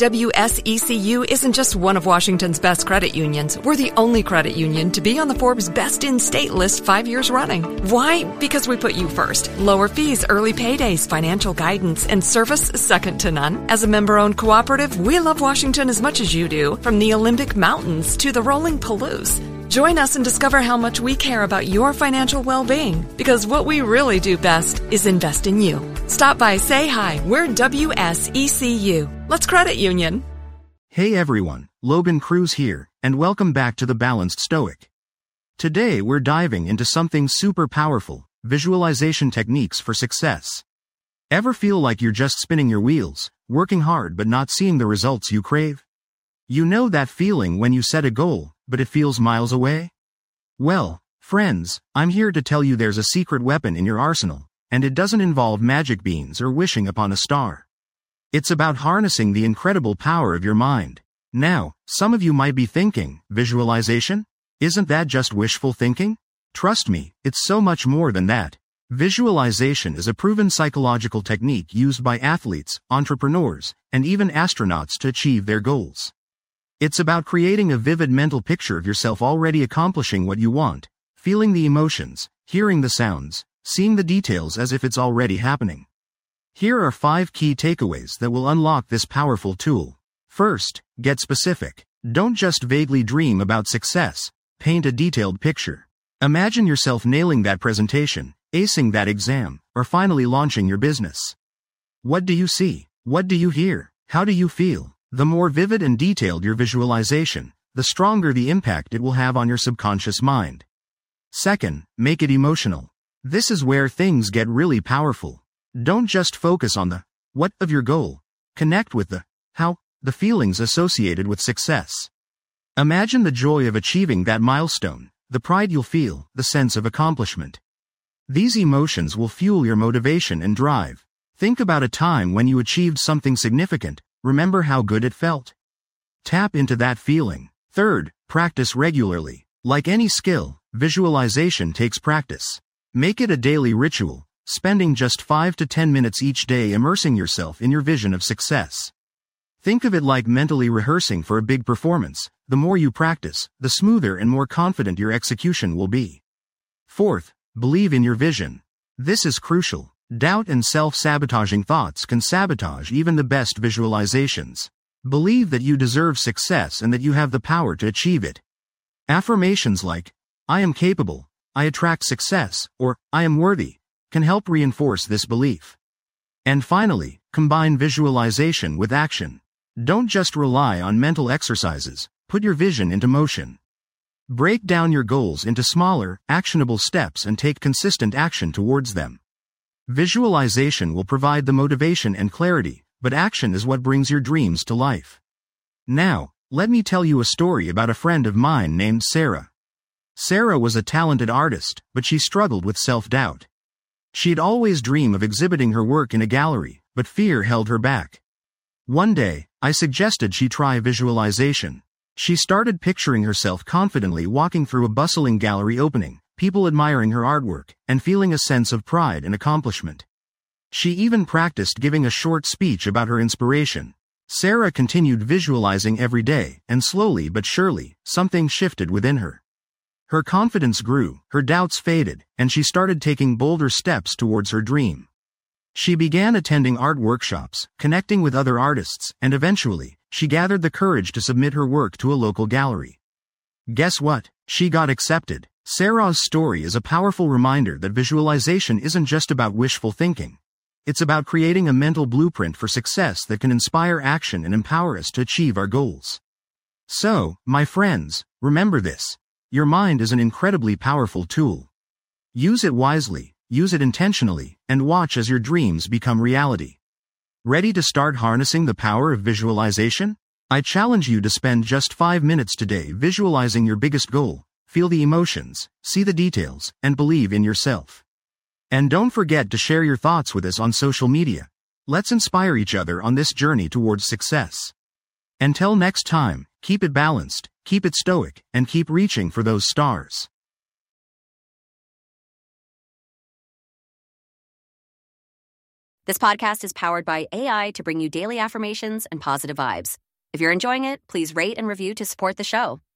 WSECU isn't just one of Washington's best credit unions. We're the only credit union to be on the Forbes Best in State list 5 years running. Why? Because we put you first. Lower fees, early paydays, financial guidance, and service second to none. As a member-owned cooperative, we love Washington as much as you do, from the Olympic Mountains to the rolling Palouse. Join us and discover how much we care about your financial well-being, because what we really do best is invest in you. Stop by, say hi. We're WSECU. Let's credit union. Hey everyone, Logan Cruz here, and welcome back to The Balanced Stoic. Today we're diving into something super powerful, visualization techniques for success. Ever feel like you're just spinning your wheels, working hard but not seeing the results you crave? You know that feeling when you set a goal, but it feels miles away? Well, friends, I'm here to tell you there's a secret weapon in your arsenal, and it doesn't involve magic beans or wishing upon a star. It's about harnessing the incredible power of your mind. Now, some of you might be thinking, visualization? Isn't that just wishful thinking? Trust me, it's so much more than that. Visualization is a proven psychological technique used by athletes, entrepreneurs, and even astronauts to achieve their goals. It's about creating a vivid mental picture of yourself already accomplishing what you want, feeling the emotions, hearing the sounds, seeing the details as if it's already happening. Here are 5 key takeaways that will unlock this powerful tool. First, get specific. Don't just vaguely dream about success, paint a detailed picture. Imagine yourself nailing that presentation, acing that exam, or finally launching your business. What do you see? What do you hear? How do you feel? The more vivid and detailed your visualization, the stronger the impact it will have on your subconscious mind. Second, make it emotional. This is where things get really powerful. Don't just focus on the what of your goal. Connect with the how, the feelings associated with success. Imagine the joy of achieving that milestone, the pride you'll feel, the sense of accomplishment. These emotions will fuel your motivation and drive. Think about a time when you achieved something significant. Remember how good it felt? Tap into that feeling. Third, practice regularly. Like any skill, visualization takes practice. Make it a daily ritual, spending just 5 to 10 minutes each day immersing yourself in your vision of success. Think of it like mentally rehearsing for a big performance. The more you practice, the smoother and more confident your execution will be. Fourth, believe in your vision. This is crucial. Doubt and self-sabotaging thoughts can sabotage even the best visualizations. Believe that you deserve success and that you have the power to achieve it. Affirmations like, I am capable, I attract success, or I am worthy, can help reinforce this belief. And finally, combine visualization with action. Don't just rely on mental exercises, put your vision into motion. Break down your goals into smaller, actionable steps and take consistent action towards them. Visualization will provide the motivation and clarity, but action is what brings your dreams to life. Now, let me tell you a story about a friend of mine named Sarah. Sarah was a talented artist, but she struggled with self-doubt. She'd always dream of exhibiting her work in a gallery, but fear held her back. One day, I suggested she try visualization. She started picturing herself confidently walking through a bustling gallery opening, people admiring her artwork, and feeling a sense of pride and accomplishment. She even practiced giving a short speech about her inspiration. Sarah continued visualizing every day, and slowly but surely, something shifted within her. Her confidence grew, her doubts faded, and she started taking bolder steps towards her dream. She began attending art workshops, connecting with other artists, and eventually, she gathered the courage to submit her work to a local gallery. Guess what? She got accepted. Sarah's story is a powerful reminder that visualization isn't just about wishful thinking. It's about creating a mental blueprint for success that can inspire action and empower us to achieve our goals. So, my friends, remember this. Your mind is an incredibly powerful tool. Use it wisely, use it intentionally, and watch as your dreams become reality. Ready to start harnessing the power of visualization? I challenge you to spend just 5 minutes today visualizing your biggest goal, feel the emotions, see the details, and believe in yourself. And don't forget to share your thoughts with us on social media. Let's inspire each other on this journey towards success. Until next time, keep it balanced, keep it stoic, and keep reaching for those stars. This podcast is powered by AI to bring you daily affirmations and positive vibes. If you're enjoying it, please rate and review to support the show.